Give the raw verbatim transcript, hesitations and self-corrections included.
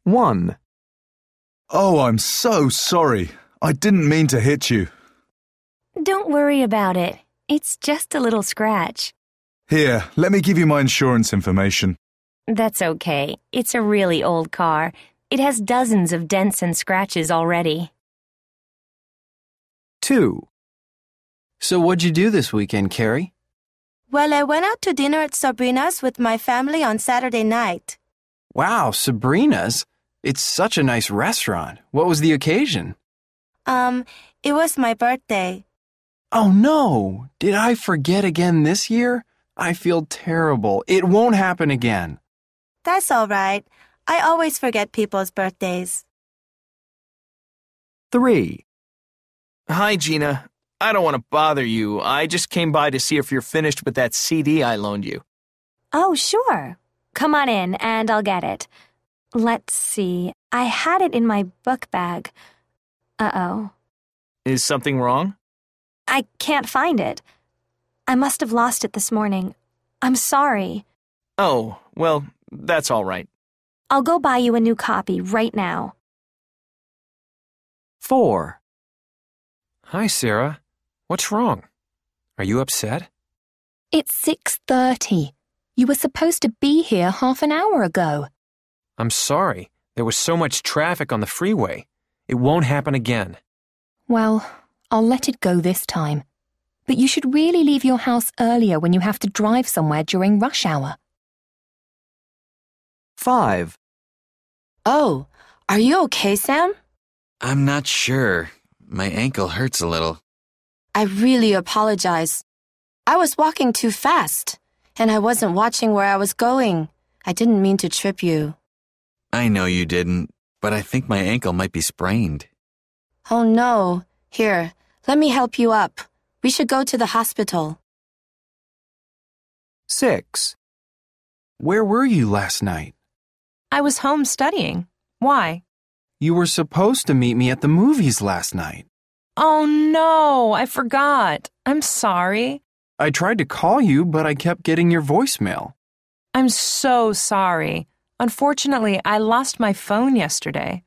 one. Oh, I'm so sorry. I didn't mean to hit you. Don't worry about it. It's just a little scratch. Here, let me give you my insurance information. That's okay. It's a really old car. It has dozens of dents and scratches already. two. So what'd you do this weekend, Carrie? Well, I went out to dinner at Sabrina's with my family on Saturday night. Wow, Sabrina's? It's such a nice restaurant. What was the occasion? Um, it was my birthday. Oh no! Did I forget again this year? I feel terrible. It won't happen again. That's all right. I always forget people's birthdays. three. Hi, Gina. I don't want to bother you. I just came by to see if you're finished with that C D I loaned you. Oh, sure. Come on in and I'll get it. Let's see. I had it in my book bag. Uh-oh. Is something wrong? I can't find it. I must have lost it this morning. I'm sorry. Oh, well, that's all right. I'll go buy you a new copy right now. four. Hi, Sarah. What's wrong? Are you upset? It's six thirty. You were supposed to be here half an hour ago. I'm sorry. There was so much traffic on the freeway. It won't happen again. Well, I'll let it go this time. But you should really leave your house earlier when you have to drive somewhere during rush hour. five. Oh, are you okay, Sam? I'm not sure. My ankle hurts a little. I really apologize. I was walking too fast, and I wasn't watching where I was going. I didn't mean to trip you. I know you didn't, but I think my ankle might be sprained. Oh no. Here, let me help you up. We should go to the hospital. six. Where were you last night? I was home studying. Why? You were supposed to meet me at the movies last night. Oh no, I forgot. I'm sorry. I tried to call you, but I kept getting your voicemail. I'm so sorry. Unfortunately, I lost my phone yesterday.